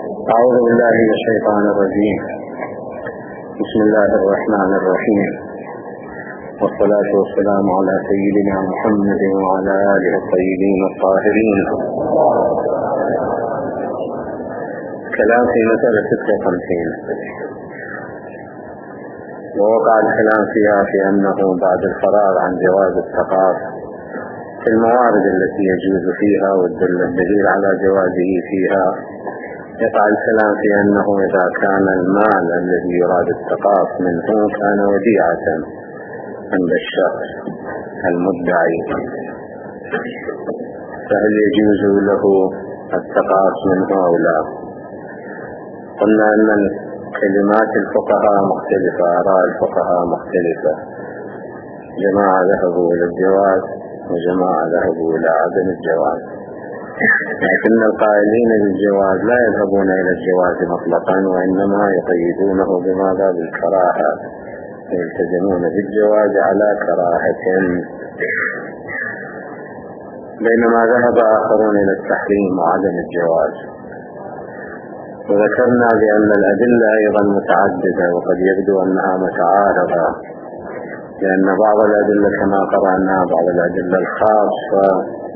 أعوذ بالله من الشيطان الرجيم. بسم الله الرحمن الرحيم، والصلاة والسلام على سيدنا محمد وعلى آله الطيبين الطاهرين. كلام في مسألة 56، ووقع الكلام فيها في أنه بعد الفراغ عن جواز التقاط في الموارد التي يجوز فيها والدليل على جوازه فيها، يقع الكلام في أنه إذا كان المال الذي يراد التقاط منه كان وديعة عند الشخص المدعي، فهل يجوز له التقاط منه أو لا؟ قلنا أن كلمات الفقهاء مختلفة، آراء الفقهاء مختلفة، جماعة ذهبوا إلى الجواز وجماعة ذهبوا إلى عدم الجواز، لكن القائلين للجواز لا يذهبون إلى الجواز مطلقا، وإنما يقيدونه بماذا؟ بالكراهة، يلتزمون بالجواز على كراهة، بينما ذهب آخرون إلى التحريم وعدم الجواز. وذكرنا بأن الأدلة أيضا متعددة، وقد يبدو أنها متعارضة، لأن بعض الأدلة كما قرأنا بعض الأدلة الخاصة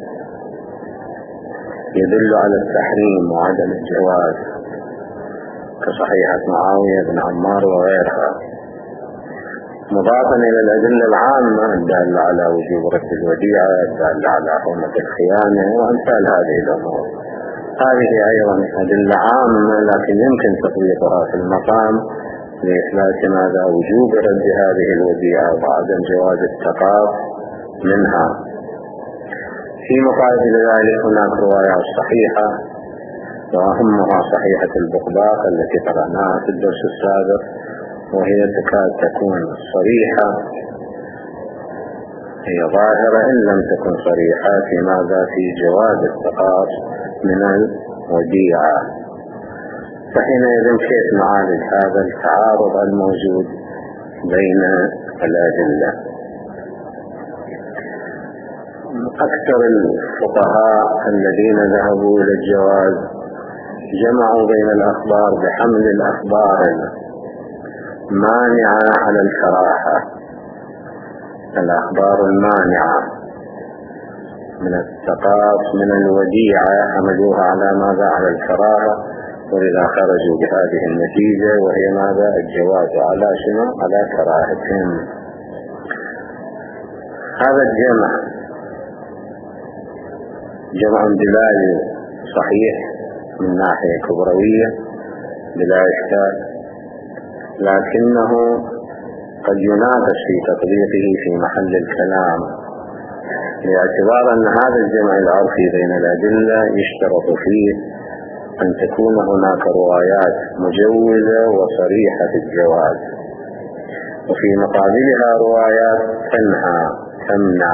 يدل على التحريم وعدم الجواز، كصحيحة معاوية بن عمار وغيرها، مضافا إلى الأدلة العامة الدالة على وجوب رد الوديعة، الدالة على حرمة الخيانة وأمثال هذه الأمور. هذه أيضا أدلة عامة، لكن يمكن تطبيقها في المقام لإثبات ماذا؟ وجوب رد هذه الوديعة وعدم جواز التقاط منها. في مقابل ذلك هناك روايات صحيحة، وأهمها صحيحة البقباق التي قرأناها في الدرس السابق، وهي تكاد تكون صريحة، هي ظاهرة إن لم تكن صريحة في ماذا؟ في جواز التقاط من الوديعة. فحينئذ كيف نعالج هذا التعارض الموجود بين الأدلة؟ أكثر الفقهاء الذين ذهبوا إلى الجواز جمعوا بين الأخبار بحمل الأخبار المانعة على الكراهة، الأخبار المانعة من التقاط من الوديعة حملوها على ماذا؟ على الكراهة، ولذا خرجوا بهذه النتيجة، وهي ماذا؟ الجواز على شنو؟ على كراهتهم. هذا الجمع جمع دلالي صحيح من ناحية كبروية بلا إشكال، لكنه قد يناقش في تطبيقه في محل الكلام، باعتبار أن هذا الجمع العرفي بين الأدلة يشترط فيه أن تكون هناك روايات مجوزة وصريحة في الجواز، وفي مقابلها روايات تمنع.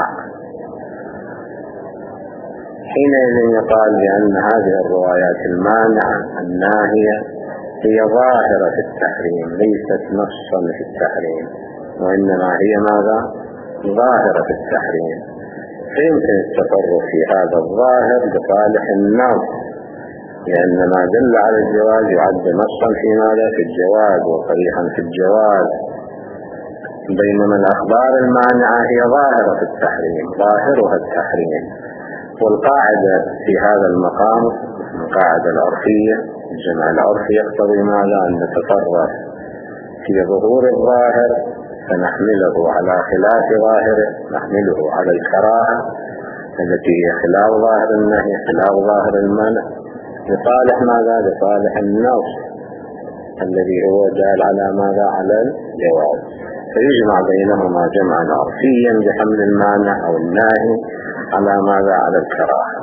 حينئذ يقال بأن هذه الروايات المانعة الناهية هي ظاهرة في التحريم، ليست نصا في التحريم، وإنما هي ماذا؟ ظاهرة في التحريم. فيمكن التصرف في هذا الظاهر بصالح النص، لأن ما دل على الجواز يعد نصا في ماذا؟ في الجواز، وصريحا في الجواز، بينما الأخبار المانعة هي ظاهرة في التحريم، ظاهرها التحريم. والقاعدة في هذا المقام القاعدة العرفية، الجمع العرفي يقتضي ماذا؟ أن نتصرف في ظهور الظاهر فنحمله على خلاف ظاهره، نحمله على الكراهة التي هي خلاف ظاهر النهي، خلاف ظاهر المنع، لصالح ماذا؟ لصالح النص الذي هو دال على ماذا؟ على الجواز. فيجمع بينهما جمعا عرفيا بحمل المانع أو الناهي على ماذا؟ على الكراهة.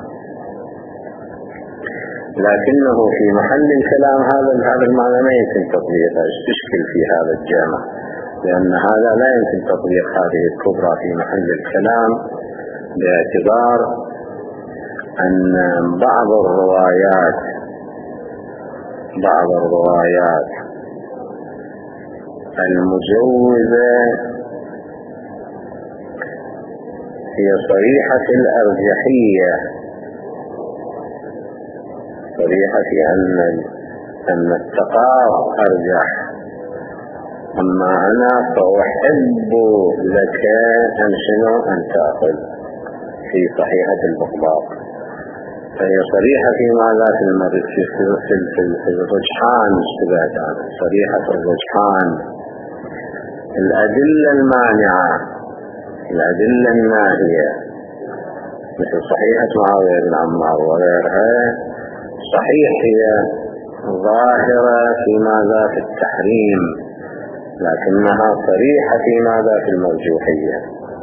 لكنه في محل الكلام هذا المعنى ما يمكن تطبيقه، تشكل في هذا الجامع، لأن هذا لا يمكن تطبيق هذه الكبرى في محل الكلام، باعتبار أن بعض الروايات المجوزة هي صريحة الأرجحية، صريحة في أن أن التقاط أرجح، أما أنا فأحب لك أن تأخذ في صحيحة البغضاء، فهي صريحة في ماذا في الرجحان، صريحة في الرجحان. الأدلة المانعة، الأدلة الناهية مثل صحيحة معاوية بن عمار وغيرها صحيح هي ظاهرة في ماذا في التحريم، لكنها صريحة في ماذا في المرجوحية.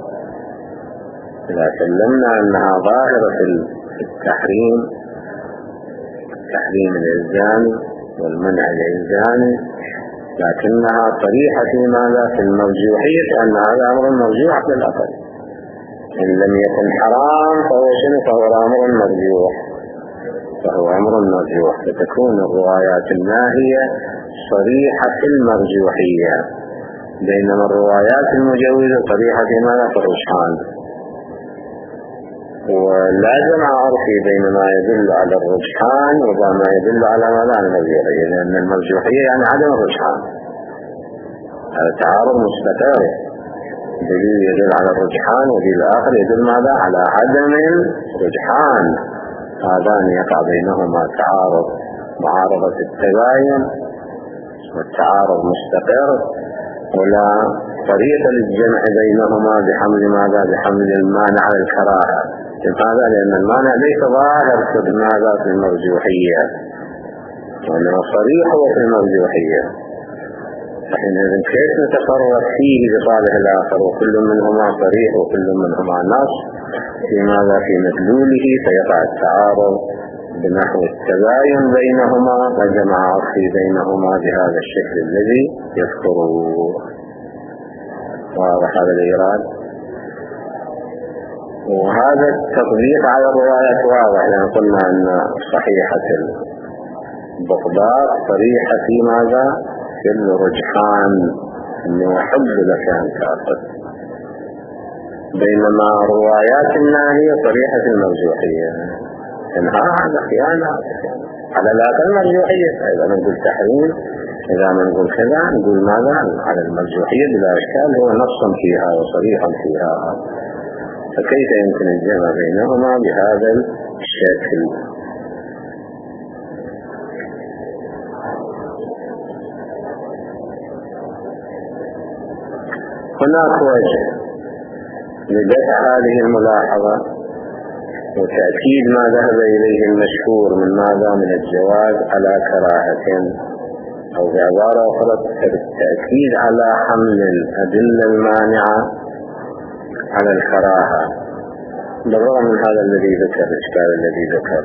إذا سلمنا أنها ظاهرة في التحريم، التحريم الإلزامي والمنع الإلزامي، لكنها صريحة في ماذا في المرجوحية، أن هذا أمر مرجوح بالأقل، إن لم يكن حرام فهو شنو؟ فهو أمر مرجوح، فهو أمر مرجوح، فتكون الروايات الناهية صريحة في المرجوحية، بينما الروايات المجوزة صريحة في ماذا في الرجحان. ولا جمع عرفي بين ما يدل على الرجحان وما يدل على ماذا على المرجوحية، لأن المرجوحية يعني عدم الرجحان، هذا تعارض مستقر، دليل يدل على الرجحان ودليل آخر يدل ماذا على عدم الرجحان، هذان يقع بينهما تعارض، معارضة التباين والتعارض مستقر، ولا طريقة للجمع بينهما بحمل ماذا؟ بحمل المانع على الكراهة. لماذا؟ لأن المانع ليس ظاهر في ماذا في المرجوحية، وإنما صريح في المرجوحية، فحينئذ كيف نتصرف فيه بصالح الآخر وكل منهما صريح وكل منهما نص في ماذا في مدلوله، فيقع التعارض بنحو التباين بينهما وجمع عرفي بينهما بهذا الشكل الذي يذكره. واضح هذا الإيراد؟ وهذا التطبيق على الروايات واضح، لأن قلنا أن صحيحة البغضاء صريحة في ماذا؟ في الرجحان، أنه يحب لك أن تأخذ، بينما روايات الناهية صريحة في المرجوحية، إنها هذا خيانة على الأقل المرجوحية. إذا نقول تحريم، إذا ما نقول كذا نقول ماذا على المرجوحية بلا إشكال، هو نص فيها وصريحا فيها، فكيف يمكن الجمع بينهما بهذا الشكل؟ هناك وجه لدفع هذه الملاحظة وتأكيد ما ذهب إليه المشهور من ماذا من الجواز على كراهة، أو بعبارة أخرى التأكيد على حمل الأدلة المانعة على الكراهة، بالرغم من هذا الذي ذكر الإشكال الذي ذكر.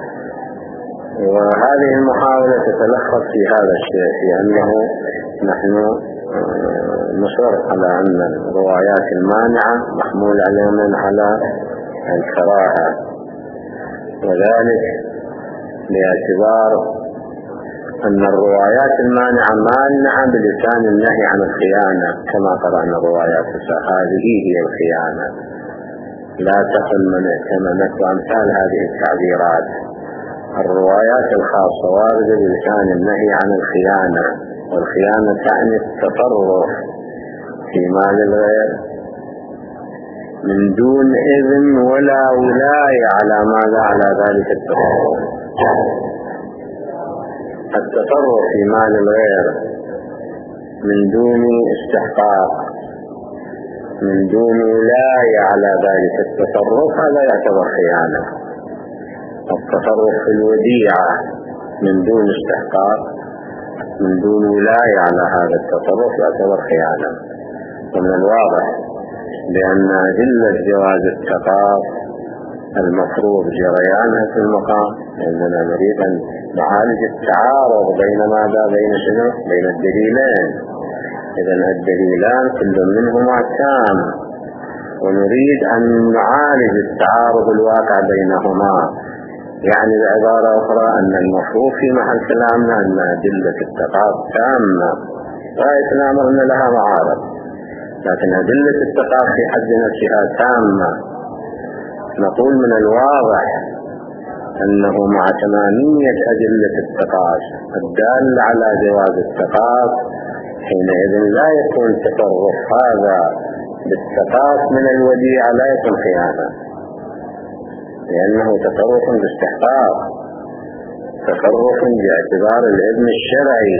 وهذه المحاولة تتلخص في هذا الشيء، في أنه نحن نصر على أن الروايات المانعة محمول علينا على الكراهة، وذلك باعتبار أن الروايات المانعة مانعة بلسان النهي عن الخيانة، كما قرأنا الروايات هذه هي الخيانة، لا تقل من ائتمنك وأمثال هذه التعبيرات. الروايات الخاصة واردة بلسان النهي عن الخيانة، والخيانة تعني التصرف في مال الغير من دون إذن ولا ولاية على ماذا على ذلك التصرف. التصرف في مال الغير من دون استحقاق، من دون ولاية على ذلك التصرف، هذا يعتبر خيانة. التصرف في الوديعة من دون استحقاق، من دون ولاية على هذا التصرف، يعتبر خيانة. ومن الواضح بأن أدلة جواز التقاط المفروض جريانها في المقام، لأننا نريد أن نعالج التعارض بين ماذا؟ بين شنو؟ بين الدليلين. إذن الدليلان كل منهما تام، ونريد أن نعالج التعارض الواقع بينهما، يعني بعبارة أخرى أن المفروض في محل كلامنا أن أدلة التقاط تامة، غاية الأمر أن لها معارض، لكن أدلة التقاط في حد نفسها تامة. نقول من الواضح أنه مع تمامية أدلة التقاص الدالة على جواز التقاص حينئذ لا يكون تصرف هذا بالتقاص من الوديعة لا يكون خيانة، لأنه تصرف باستحقاق، تصرف باعتبار الإذن الشرعي،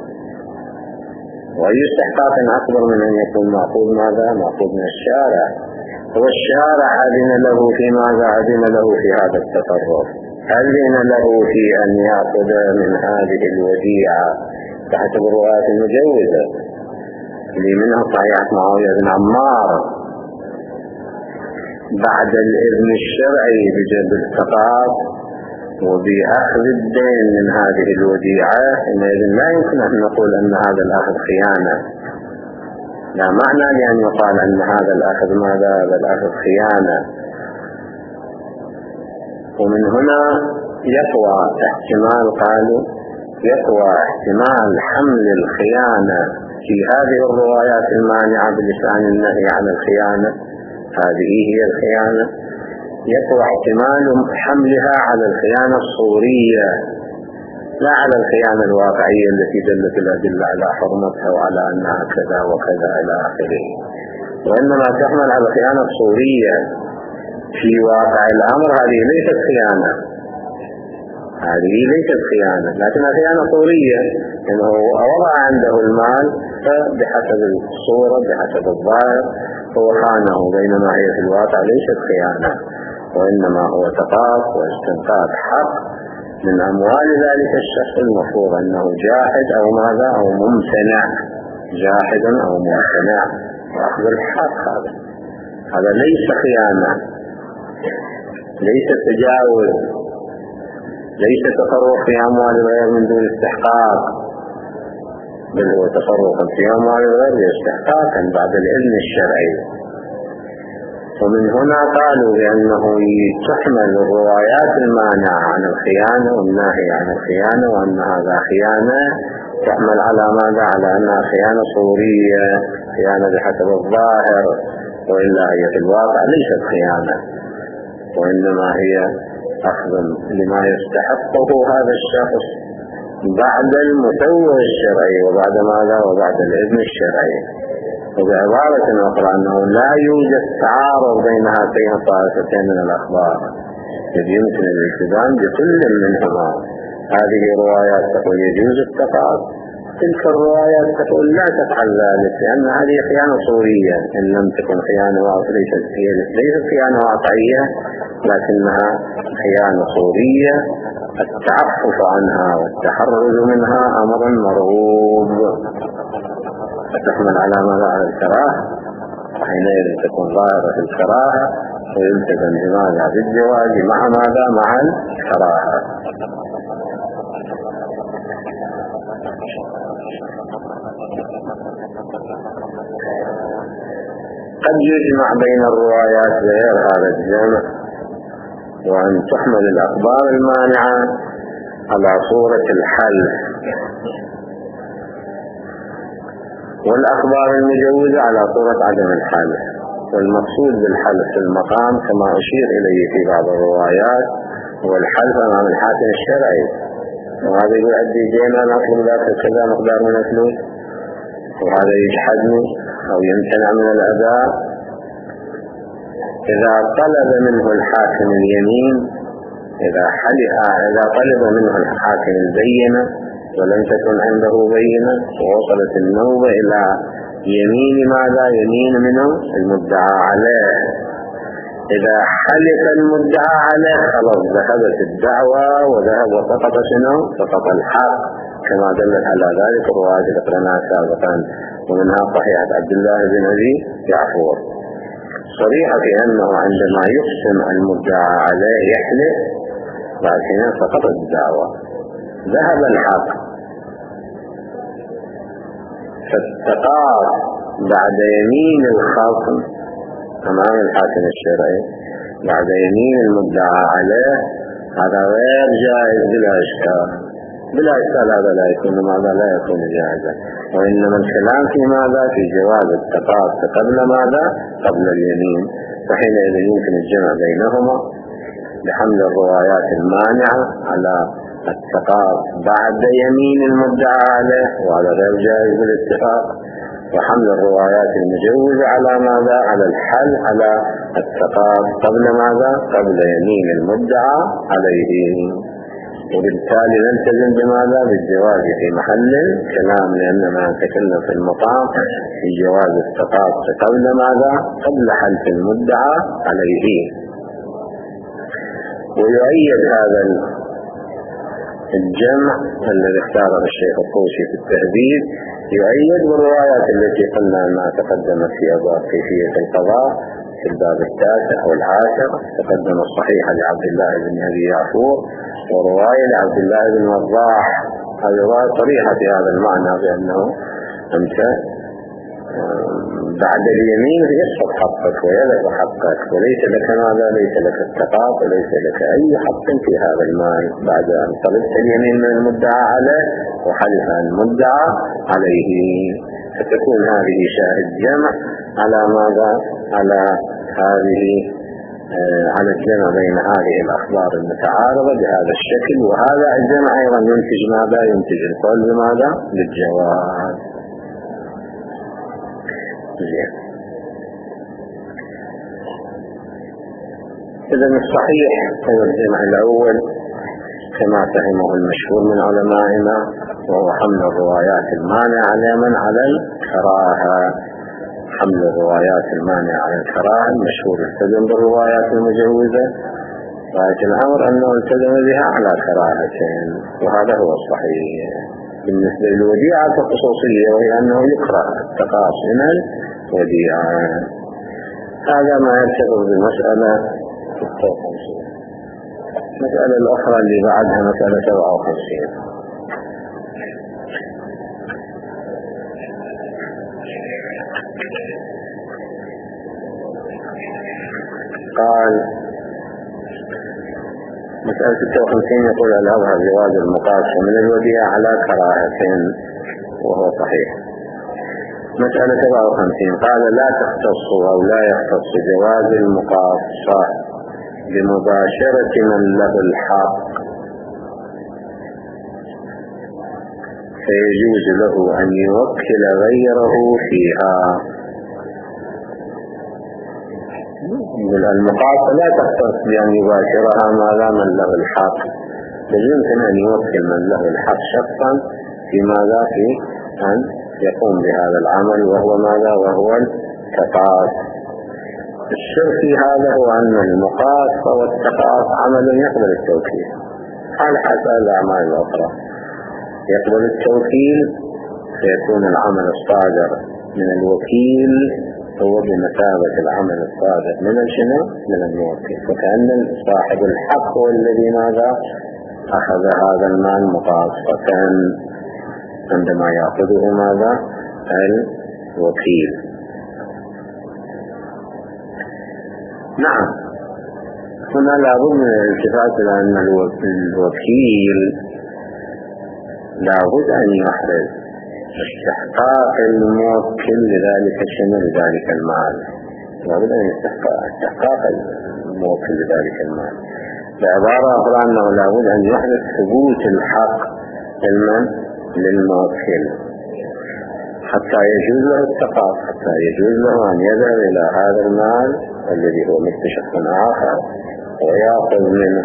وأي استحقاق أكبر من أن يكون مأخوذ ماذا؟ مأخوذ من الشارع. هو الشارع أذن له في ماذا؟ أذن له في هذا التصرف، أذن له في أن يأخذ من هذه الوديعة تحسب الروايات المجوزة اللي منها صحيحة معاوية بن عمار بعد الإذن الشرعي بجلب التقاص وبأخذ الدين من هذه الوديعة، إذن لا يمكن أن نقول أن هذا الأخذ خيانة، لا معنى لأن يقال أن هذا الأخذ ماذا؟ هذا الأخذ خيانة. ومن هنا يقوى احتمال، قالوا يقوى احتمال حمل الخيانة في هذه الروايات المانعة بلسان النهي عن الخيانة، هذه هي الخيانة، يقوى احتمال حملها على الخيانة الصورية لا على الخيانة الواقعية التي دلت الأدلة على حرمتها وعلى أنها كذا وكذا إلى آخره، وإنما تحمل على الخيانة الصورية في واقع الأمر. هذه ليست خيانة، هذه ليست خيانة، لكنها خيانة صورية، إنه وضع عنده المال فبحسب الصورة بحسب الظاهر هو خانه، بينما هي في الواقع ليست خيانة، وإنما هو تقاص واستنقاذ حق من أموال ذلك الشخص المفروض أنه جاحد أو ماذا أو ممتنع، جاحد أو ممتنع، وأخذ الحق هذا ليس خيانة، ليس تجاوز، ليس تصرف في أموال الغير من دون استحقاق، بل هو تصرف في أموال الغير باستحقاقا بعد الإذن الشرعي. ومن هنا قالوا بأنه تحمل الروايات المانعة عن الخيانة والناهي عن الخيانة وأن هذا خيانة تحمل على ماذا؟ على أنها خيانة صورية، خيانة بحسب الظاهر، وإلا هي في الواقع ليست خيانة، وإنما هي أخذ لما يستحقه هذا الشخص بعد المسوغ الشرعي وبعد ماذا؟ وبعد الإذن الشرعي. وبعبارة أخرى أنه لا يوجد تعارض بين هاتين الطائفتين من الأخبار، إذ يمكن الالتزام بكل منهما. هذه روايات تقول يجوز التقاص، تلك الروايات تقول لا تفعل ذلك، لأن هذه خيانة صورية، إن لم تكن خيانة ليست خيانة واقعية، لكنها خيانة صورية، التعفف عنها والتحرز منها أمر مرغوب، فتحمل على ماذا؟ على الكراهة، حينئذ تكون ظاهرة الكراهة ويلتزم بماذا؟ بالجواز مع ماذا؟ مع الكراهة. قد يجمع بين الروايات غير هذا الجمع، وأن تحمل الأخبار المانعة على صورة الحلف، والأخبار المجوزة على صورة عدم الحلف. والمقصود بالحلف في المقام كما أشير إليه في بعض الروايات هو الحلف أمام الحاكم الشرعي، وهذا يؤدي جينا نطلب ذاك كذا مقدار من الفلوس، وهذا يجحدني أو يمتنع من الأداء. إذا طلب منه الحاكم اليمين، إذا طلب منه الحاكم البينة ولم تكن عنده بينة ووصلت النوبة إلى يمين ماذا؟ يمين منه المدعى عليه. إذا حلف المدعى عليه خلاص ذهبت الدعوة وذهب وسقط شنو؟ سقط الحق، كما دلت على ذلك الروايات التي ذكرناها سابقا، ومنها صحيحة عبد الله بن أبي جعفر صريحة في أنه عندما يقسم المدعى عليه يحلف بعد حين سقطت الدعوة، ذهب الحق. فالتقاص بعد يمين الخصم أمام الحاكم الشرعي بعد يمين المدعى عليه هذا غير جائز بلا إشكال، بلا إشكال هذا لا يكون ماذا؟ لا يكون جائزا. وإنما الكلام في ماذا؟ في جواز التقاص قبل ماذا؟ قبل اليمين، فحينئذ يمكن الجمع بينهما بحمل الروايات المانعة على التقاط بعد يمين المدعى عليه، وهذا غير جائز بالاتفاق، وحمل الروايات المجوزة على ماذا؟ على الحل على التقاط قبل ماذا؟ قبل يمين المدعى عليه. وبالتالي نلتزم بماذا؟ بالجواز في محل الكلام، لأننا نتكلم في المقام في جواز التقاط قبل ماذا؟ قبل حلف المدعى عليه. ويؤيد هذا الجمع الذي اختاره الشيخ الطوسي في التهذيب، يؤيد بالروايات التي قلنا أنها تقدمت في أبواب كيفية القضاء في الباب 9 والعاشر. تقدم الصحيحة لعبد الله بن أبي يعفور، ورواية لعبد الله بن وضاح، هذه رواية صريحة في هذا المعنى، بأنه أنت بعد اليمين يسقط حقك ويلغ حقك، وليس لك ماذا؟ ليس لك التقاط وليس لك أي حق في هذا المال بعد أن طلبت اليمين من المدعى عليه وحلف المدعى عليه. فتكون هذه شاهد جمع على ماذا؟ على هذه على الجمع بين هذه الأخبار المتعارضة بهذا الشكل. وهذا الجمع أيضا ينتج ماذا؟ ينتج القول بماذا؟ بالجواز. إذن الصحيح هو الجمع الأول كما فهمه المشهور من علمائنا، وهو حمل الروايات المانعة على من؟ على الكراهة. حمل الروايات المانعة على الكراهة المشهور التزم بالروايات المجوزة، غاية الأمر أنه التزم بها على كراهتين، وهذا هو الصحيح. بالنسبة للوديعة الخصوصية، وهي أنه يكره التقاص من الوديعة. هذا ما يرتبط بالمسألة 56. المسألة الأخرى اللي بعدها مسألة 57. قال مسألة 56 يقول الأظهر جواز المقاصة من الوديعة على كراهة، وهو صحيح. مسألة 57 قال لا تختص أو لا يختص جواز المقاصة بمباشرة من له الحق، فيجوز له أن يوكل غيره فيها. المقاصة لا تختص بأن يباشرها ما لا من له الحق، بل يمكن أن يوكل من له الحق شخصا في ماذا؟ في أن يقوم بهذا العمل، وهو ماذا؟ وهو التقاص. الشر في هذا هو أن المقاص والتقاص عمل يقبل التوكيل، على حسب الأعمال الأخرى. يقبل التوكيل فيكون العمل الصادر من الوكيل هو بمثابة العمل الصادر من الشنو؟ من الموكل. فكأن صاحب الحق هو الذي ماذا؟ أخذ هذا المال مقاصة عندما يأخذه ماذا؟ الوكيل. نعم، هنا لابد من الالتفات إلى أن الوكيل لابد أن يحرز استحقاق الموكل لذلك الشيء لذلك المال. لابد أن استحقاق الموكل لذلك المال. بعبارة أخرى أنه لابد أن يحدث ثبوت الحق للموكل حتى يجوز له التقاط، حتى يجوز له أن يذهب إلى هذا المال الذي هو مثل شخص آخر ويأخذ منه.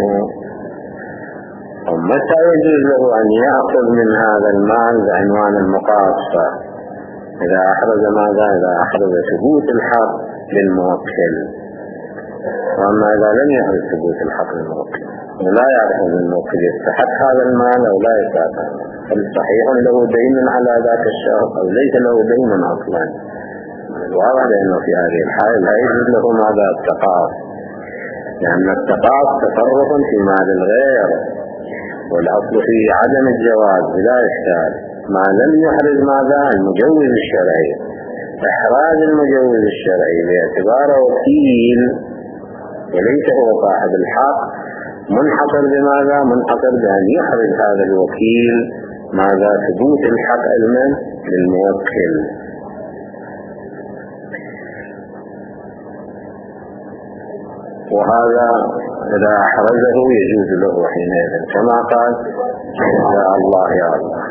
ومتى يجوز له أن يأخذ من هذا المال بعنوان المقاصة؟ إذا أحرز ماذا؟ إذا أحرز ثبوت الحق للموكل. وأما إذا لم يحرز ثبوت الحق للموكل ولا يعرف أن الموكل يستحق هذا المال أو لا يستحق، هل صحيح له دين على ذاك الشخص أو ليس له دين أصلا؟ الواضح لأنه في هذه الحالة لا يجوز له ماذا؟ التقاص، لأن التقاص تصرف في مال الغير، والأصل فيه عدم الجواز بلا إشكال ما لم يحرز ماذا؟ المجوز الشرعي. إحراز المجوز الشرعي باعتباره وكيل وليس هو صاحب الحق منحصر بماذا؟ منحصر بأن يحرز هذا الوكيل ماذا؟ ثبوت الحق للموكل. وهذا إذا أحرزه يجوز له حينئذ كما قال يا الله يا الله.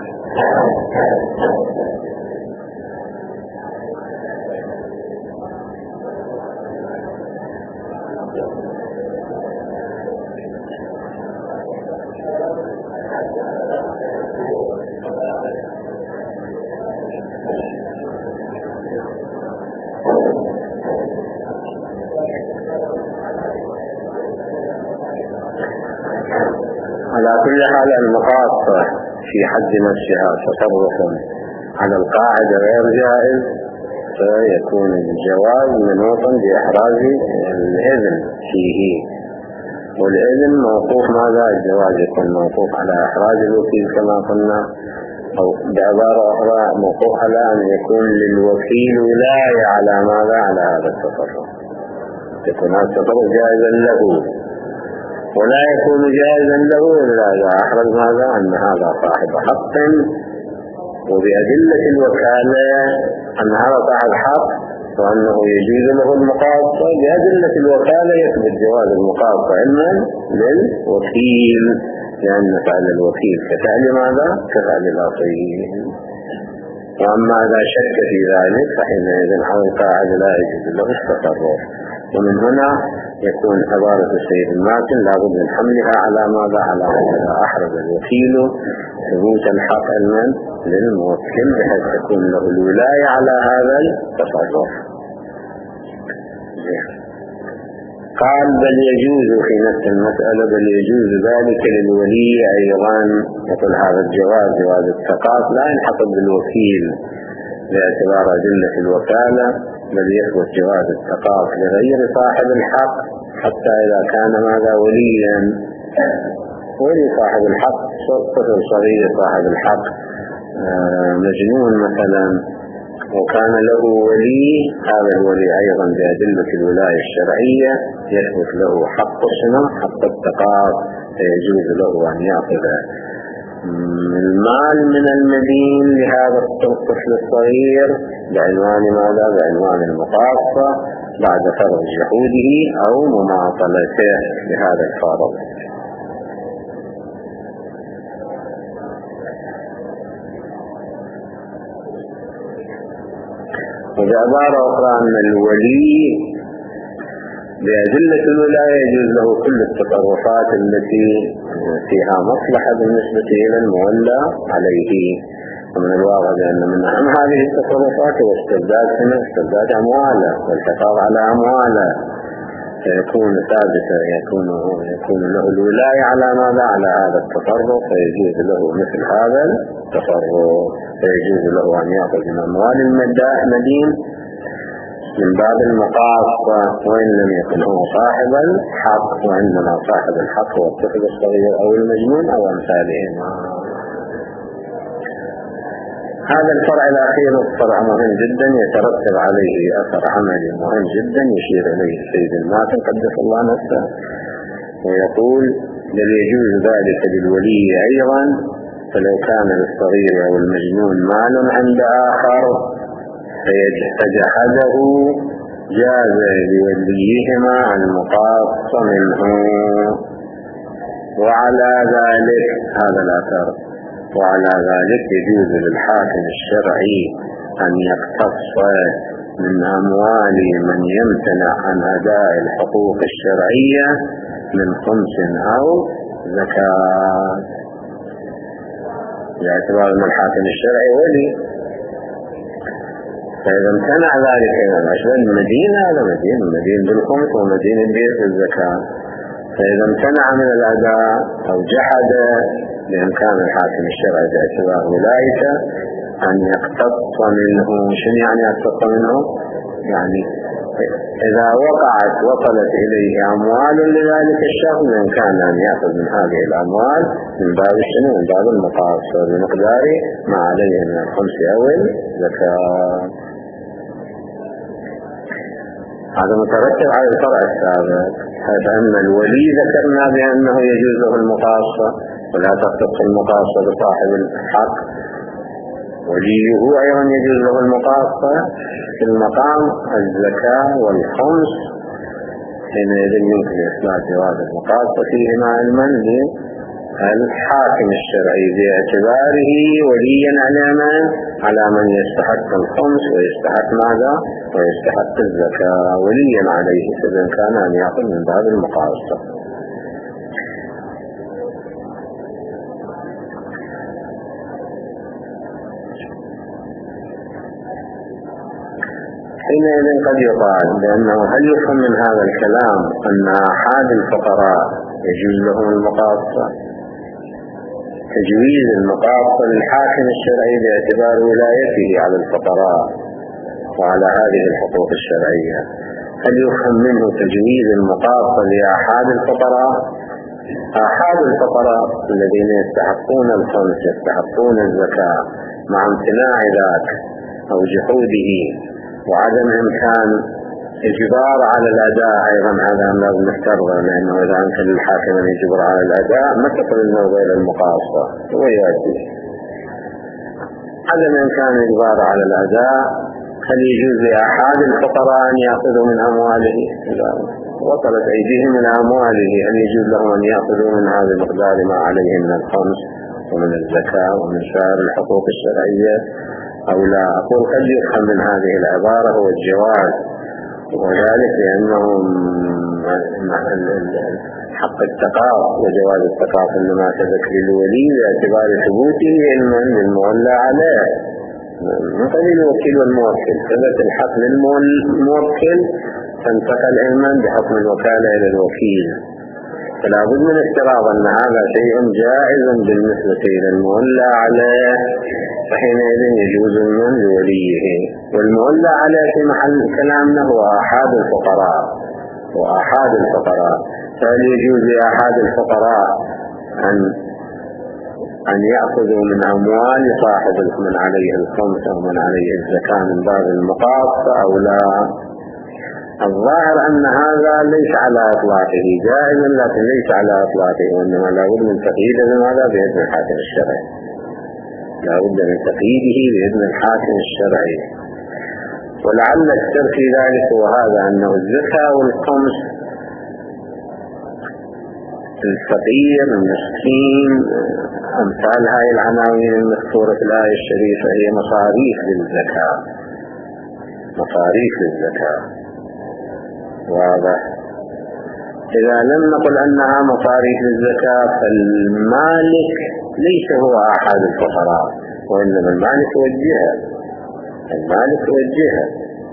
على كل حال المقاصة في حد نفسها تصرف على القاعدة غير جائز، فيكون الجواز منوطا بإحراز الإذن فيه، والإذن موقوف ماذا؟ الجواز يكون موقوف على إحراز الوكيل كما قلنا، أو بعبارة أخرى موقوف على أن يكون للوكيل ولاية على ماذا؟ على هذا التصرف، يكون هذا التصرف جائزا له، ولا يكون جائزا له إلا إذا أحرز ماذا؟ أن هذا صاحب حق، وبأدلة الوكالة أن هذا صاحب حق وأنه يجوز له المقاصة، بأدلة الوكالة يثبت جواز المقاصة علما للوكيل، لأن فعل الوكيل كفعل ماذا؟ كفعل الأصيل. وأما إذا شك في ذلك فحينئذ على القاعدة لا يجوز له التصرف. ومن هنا يكون عبارة السيد الماتن لابد من حملها على ماذا؟ على إذا أحرز الوكيل ثبوت الحق علما للموكل بحيث تكون له الولاية على هذا التصرف. قال بل يجوز في نفس المسألة بل يجوز ذلك للولي أيضا. يقول هذا الجواز جواز التقاط لا ينحصر بالوكيل باعتبار أدلة الوكالة، بل يثبت جواز التقاط لغير صاحب الحق حتى إذا كان ماذا؟ وليا، ولي صاحب الحق طفل صغير صاحب الحق مجنون مثلا وكان له ولي، هذا الولي أيضا بأدلة الولاية الشرعية يثبت له حق الشنو؟ حق التقاط، فيجوز له أن يأخذ المال من المدين لهذا الطفل الصغير بعنوان ماذا؟ بعنوان المقاصة بعد فرض جحوده أو مماطلته لهذا الفارض. وبعبارة أخرى أن الولي بأدلة الولاية يجوز له كل التصرفات التي فيها مصلحة بالنسبة إلى المولى عليه. ومن الواضح أن من أهم هذه التصرفات هو استرداد أمواله والحفاظ على أمواله، فيكون ثابتا يكون له الولاية على ماذا؟ على هذا التصرف، فيجوز له مثل هذا التصرف، فيجوز له أن يأخذ من أموال المدين من باب المقاصة وإن لم يكن هو صاحب الحق، وإنما صاحب الحق هو الطفل الصغير أو المجنون أو أمثالهما. هذا الفرع الأخير فرع مهم جدا يترتب عليه أثر عملي مهم جدا يشير إليه السيد الماتن قدس الله نفسه، ويقول بل يجوز ذلك للولي أيضا، فلو كان للصغير أو المجنون مال عند آخر فجحده جاز لوليهما المقاص منه. وعلى ذلك هذا الأثر وعلى ذلك يجوز للحاكم الشرعي أن يقتص من أموال من يمتنع عن أداء الحقوق الشرعية من خمس أو زكاة، باعتبار أن الحاكم الشرعي ولي، فإذا امتنع ذلك عشان المدينة هذا مدين بالخمس ومدين بالزكاة، فإذا امتنع من الأداء أو جحد بإمكان الحاكم الشرعي باعتبار ولايته أن يقتص منه. شنو يعني يقتص منه؟ يعني إذا وصلت إليه أموال لذلك الشخص بإمكان أن يأخذ من هذه الأموال من باب الشنو؟ من باب المقاص بمقدار ما عليه من الخمس أو الزكاة. هذا مترتب على الفرع السابق، حيث أن الولي ذكرنا بأنه يجوز له المقاصة ولا تختص المقاصة بصاحب الحق، وليه أيضا يجوز له المقاصة في المقام الزكاة والخمس حينئذ يمكن إثبات جواز المقاصة فيهما علما للحاكم الشرعي باعتباره وليا على من يستحق الخمس ويستحق ماذا؟ ويستحق الزكاة وليا عليه إذا كان أن يأخذ من باب المقاصة. حينئذ قد يقال بأنه هل يفهم من هذا الكلام أن أحد الفقراء يجوز لهم المقاصة؟ تجويز المقاصة للحاكم الشرعي باعتبار ولايته على الفقراء وعلى هذه الحقوق الشرعية، هل يفهم منه تجويز المقاصة لأحد الفقراء؟ أحد الفقراء الذين يستحقون الخمس يستحقون الزكاة مع امتناع ذاك أو جحوده وعدم إمكان إجبار على الأداء، أيضا هذا لازم نحترض، لأنه إذا أمكن للحاكم أن يجبر على الأداء ما تقل النظر إلى المقاصة ويأتي عدم إمكان إجبار على الأداء. هل يجوز لأحد الفقراء أن يأخذوا من أمواله إذا وصلت أيديهم من أمواله، هل يجوز لهم أن يأخذوا من هذا المقدار ما عليهم من الخمس ومن الزكاة ومن سائر الحقوق الشرعية أو لا؟ أقول قد يفهم من هذه العبارة هو الجواز، وذلك لأنه حق التقاط وجواز التقاط إنما ثبت للولي باعتبار ثبوته علما للمولى عليه من قبيل الوكيل والموكل، ثبت الحق للموكل فانتقل علما بحكم الوكالة إلى الوكيل، فلا بد من افتراض أن هذا شيء جائز بالنسبة إلى المولى عليه، فحينئذ يجوز من لوليه. والمولى عليه في محل كلامنا هو أحد الفقراء فهل يجوز لأحد الفقراء أن يأخذوا من أموال صاحب من عليه الخمس أو من عليه الزكاة من باب المقاصة أو لا؟ الظاهر أن هذا ليس على إطلاقه جائز، لكن ليس على إطلاقه، وإنما لا بد من تقييده بماذا؟ بإذن الحاكم الشرعي، لا بد من تقييده بإذن الحاكم الشرعي. ولعل السر في ذلك هو هذا، أنه الزكاة والخمس الفقير المسكين أمثال هاي العناوين المذكورة في الآية الشريفة هي مصاريف للزكاة، واضح؟ إذا لم نقل أنها مصاريف للزكاة فالمالك ليس هو أحد الفقراء، وإنما المالك والجهة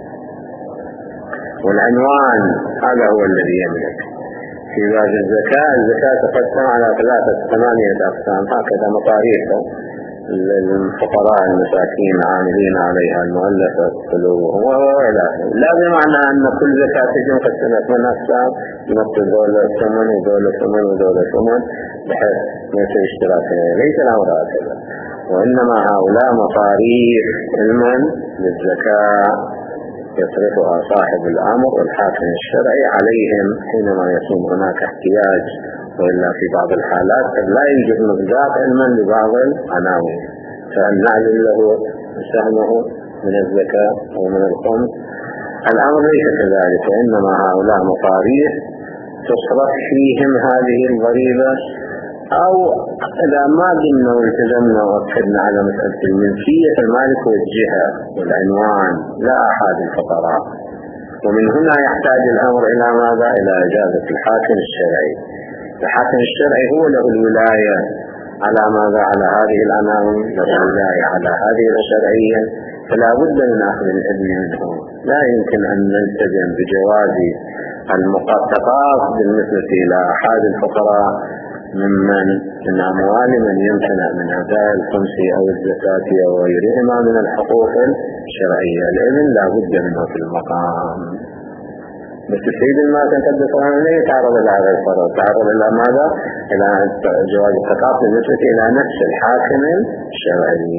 والعنوان هذا هو الذي يملك. في باب الزكاة تقسم على 8 أقسام هكذا مصاريفه للفقراء المساكين عاملين عليها المؤلفة قلوبهم وإلى آخره، لا بمعنى أن كل زكاة تجي مقسمة من أقسام نقصد دولة ثمن ودولة ثمن ودولة ثمن بحيث ما يصير اشتراك، ليس الأمر هكذا، وإنما هؤلاء مصاريف علما للزكاة يصرفها صاحب الأمر والحاكم الشرعي عليهم حينما يكون هناك احتياج، وإلا في بعض الحالات لا يوجد مصداق علما لبعض العناوين، فأن نعلم له سهمه من الزكاة أو من الخمس. الأمر ليس كذلك، وإنما هؤلاء مصاريف تصرف فيهم هذه الضريبة، أو إذا ما قلنا والتزمنا وأكدنا على مسألة الملكية المالك والجهة والعنوان لا أحد الفقراء. ومن هنا يحتاج الأمر إلى ماذا؟ إلى إجازة الحاكم الشرعي. الحاكم الشرعي هو له الولاية على ماذا؟ على هذه العناوين، له الولاية على هذه الشرعية، فلا بد من أخذ الإذن منه. لا يمكن أن نلتزم بجواز المقاطعات بالنسبة إلى أحد الفقراء من أموال من يمكن من أداء الخمس أو الزكاة أو غيرهما من الحقوق الشرعية، الإذن لا بد منه في المقام. بس السيد ما تنتبه عنه يتعرض إلى هذا الفرق، تعرض إلى ماذا؟ إلى جواز التقاط بالنسبة إلى نفس الحاكم الشرعي.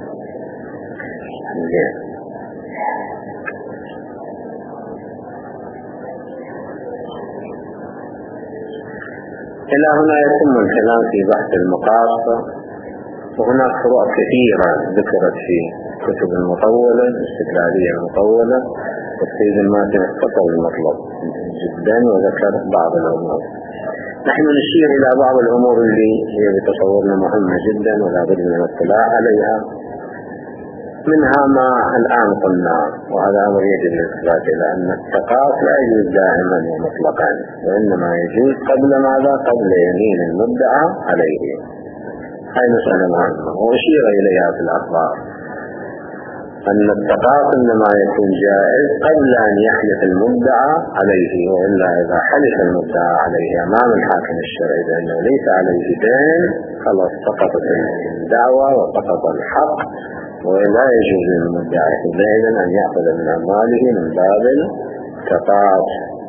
إلى هنا يتم الكلام في بحث المقاصة، وهناك فروع كثيرة ذكرت في كتب المطولة الاستقلالية المطولة تفسير الماتن اختصر المطلب جدا وذكر بعض الأمور. نحن نشير إلى بعض الأمور اللي هي بتصورنا مهمة جدا ولا بد من الاطلاع عليها. منها ما الآن قلنا، وهذا أمر يجب الإثبات، إلى أن التقاط لا يجوز دائما ومطلقا، وإنما يجوز قبل ماذا؟ قبل يمين المدعى عليه. هاي مسألة مهمة وأشير إليها في الأخبار، أن التقاط إنما يكون جائز قبل أن يحلف المدعى عليه، وإلا إذا حلف المدعى عليه أمام الحاكم الشرعي بأنه ليس عليه دين خلاص سقطت الدعوة وسقط الحق، ولا يجوز للمدعي حينئذ أن يأخذ من أمواله من باب التقاط.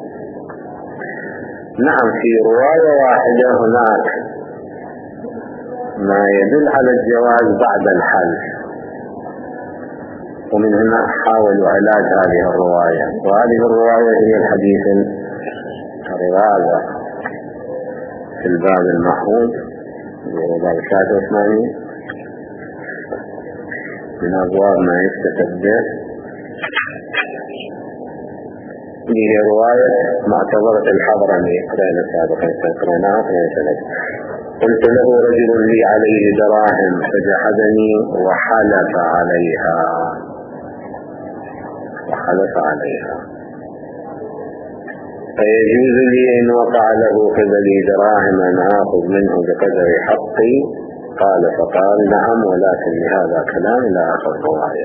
نعم، في رواية واحدة هناك ما يدل على الجواز بعد الحلف، ومن هنا حاولوا علاج هذه الرواية، وهذه الرواية هي الحديث الرواية في الباب المحمود باب 83 من أبواب ما يستتبه. هي رواية معتبرة الحضرمي قرينا سابقا قريناها في سنة. قلت له رجل لي عليه دراهم فجحدني وحلف عليها فيجوز لي إن وقع له قبلي دراهم أن آخذ منه بقدر حقي؟ قال فقال نعم، ولكن لهذا كلام لا آخر رواية.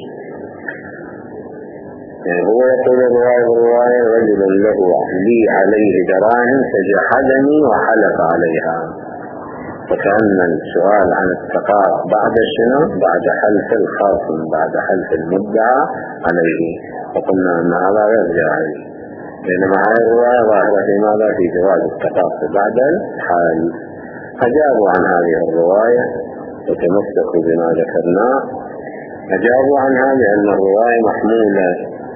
يعني هو يقول الرواية رجل له لي عليه دراهم فجحدني وحلف عليها، فكأن السؤال عن التقاط بعد شنو؟ بعد حلف الخاصم، بعد حلف المدعى عليه، وقلنا أن هذا غير جائز، بينما هذه الرواية ظاهرة في ماذا؟ في جواز التقاط بعد الحال. أجابوا عن هذه الرواية وتمسكوا بما ذكرناه. أجابوا عنها لأن الرواية محمولة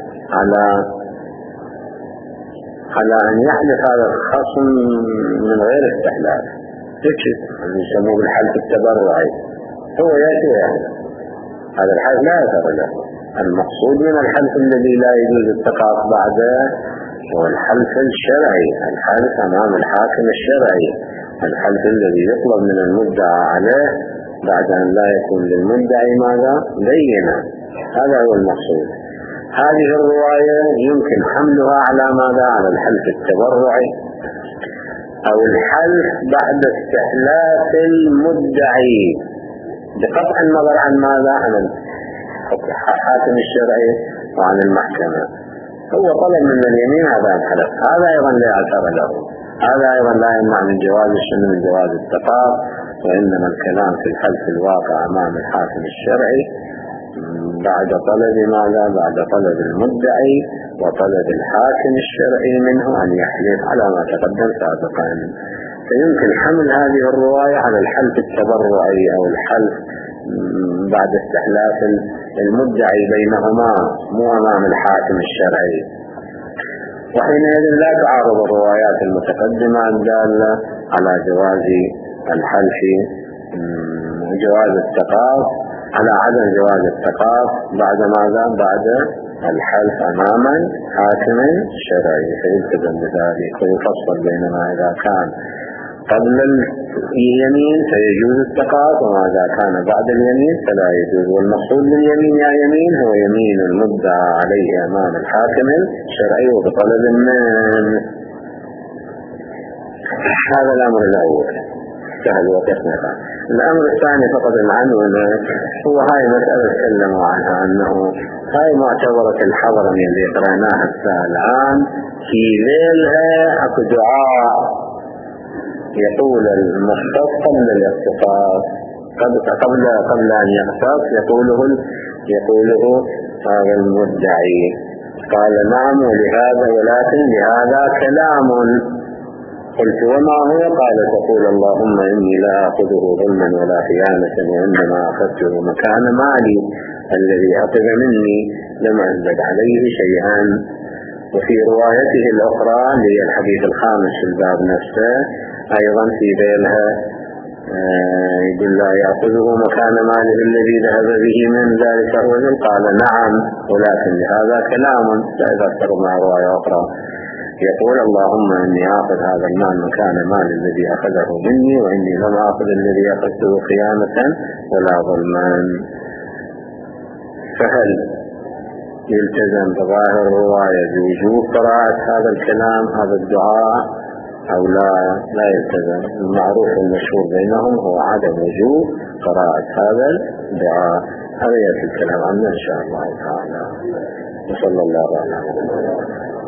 على أن يحدث هذا الخصم من غير استحلال، يسموه بالحلف التبرعي، هو يأتي يعني هذا الحلف لا يثر له. المقصود من الحلف الذي لا يجوز التقاط بعده هو الحلف الشرعي، الحلف أمام الحاكم الشرعي، الحلف الذي يطلب من المدعى عليه بعد أن لا يكون للمدعي ماذا؟ بينة. هذا هو المقصود. هذه الرواية يمكن حملها على ماذا؟ على الحلف التبرعي أو الحلف بعد استحلاف المدعي، بقطع النظر عن ماذا؟ عن الحاكم الشرعي وعن المحكمة. هو طلب من اليمين هذا الحلف، هذا أيضا لا يعتبر له، هذا أيضا لا يمنع من جواز الشنو من جواز التقاط، وإنما الكلام في الحلف الواقع أمام الحاكم الشرعي بعد طلب ماذا؟ بعد طلب المدعي وطلب الحاكم الشرعي منه أن يحلف على ما تقدم سابقا. فيمكن حمل هذه الرواية على الحلف التبرعي أو الحلف بعد استحلاف المدعي بينهما، مو أمام الحاكم الشرعي. وحينئذ لا تعارض الروايات المتقدمة الدالة على جواز الحلف، جواز التقاط، على عدم جواز التقاط بعد ماذا؟ بعد الحلف أمام حاكم شرعي، فيلتزم بذلك ويفصل بينما إذا كان قبل اليمين فيجوز التقاط، وماذا كان بعد اليمين فلا يجوز. والمقصود باليمين يا يمين هو يمين المدعى عليه أمام الحاكم الشرعي وبطلب منه. هذا الأمر الأول سهل وتسمع. الأمر الثاني فقط العنوان هو هاي مسألة تكلموا عنها، أنه هاي معتبرة الحضرمي اللي قرأناها الآن في ليلها أكو دعاء يقول المختص قبل الاختصاص، قبل أن يختص يقوله هذا المدعي. قال نعم ولهذا، ولكن لهذا كلام. قلت وما هو؟ قال تقول اللهم إني لا أخذه ظلما ولا خيانة، وإنما أخذته مكان مالي الذي أخذ مني لم أزد عليه شيئا. وفي روايته الأخرى اللي هي الحديث الخامس في الباب نفسه أيضا في ذيلها يقول لا يأخذه مكان ماله الذي ذهب به من ذلك الرجل؟ قال نعم، ولكن لهذا كلام لا يذكر مع رواية أخرى يقول اللهم إني آخذ هذا المال مكان مال الذي أخذه مني، وإني لم آخذ الذي أخذته خيانة ولا ظلما. فهل يلتزم بظاهر الرواية بوجوب قراءة هذا الكلام هذا الدعاء أو لا يلتزم؟ المعروف المشهور بينهم هو عدم وجوب قراءة هذا الدعاء. هذا يأتي الكلام عنه إن شاء الله تعالى. وصلى الله على محمد.